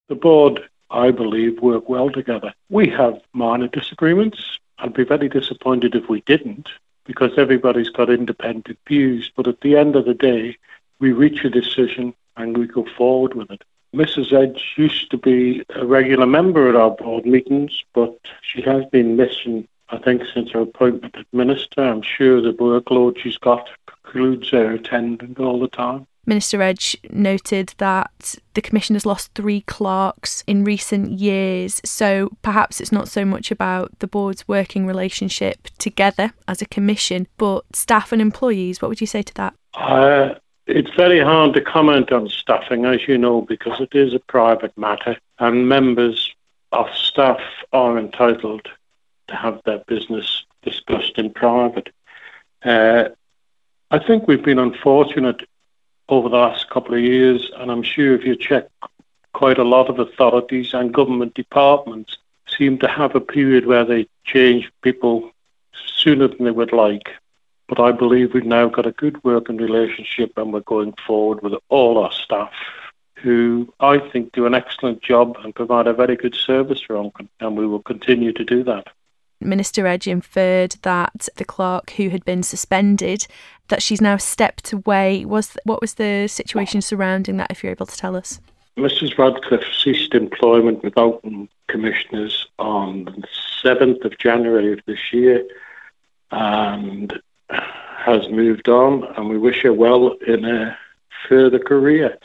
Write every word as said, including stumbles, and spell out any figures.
The board, I believe, work well together. We have minor disagreements. I'd be very disappointed if we didn't, because everybody's got independent views. But at the end of the day, we reach a decision and we go forward with it. Missus Edge used to be a regular member at our board meetings, but she has been missing, I think, since her appointment as minister. I'm sure the workload she's got precludes her attending all the time. Minister Edge noted that the Commission has lost three clerks in recent years, so perhaps it's not so much about the board's working relationship together as a commission, but staff and employees. What would you say to that? Uh, it's very hard to comment on staffing, as you know, because it is a private matter, and members of staff are entitled to have their business discussed in private. Uh, I think we've been unfortunate over the last couple of years, and I'm sure if you check, quite a lot of authorities and government departments seem to have a period where they change people sooner than they would like. But I believe we've now got a good working relationship, and we're going forward with all our staff, who I think do an excellent job and provide a very good service for Onken, and we will continue to do that. Minister Edge inferred that the clerk who had been suspended, that she's now stepped away. Was What was the situation surrounding that, if you're able to tell us? Missus Radcliffe ceased employment with Onken Commissioners on the seventh of January of this year and has moved on, and we wish her well in her further career.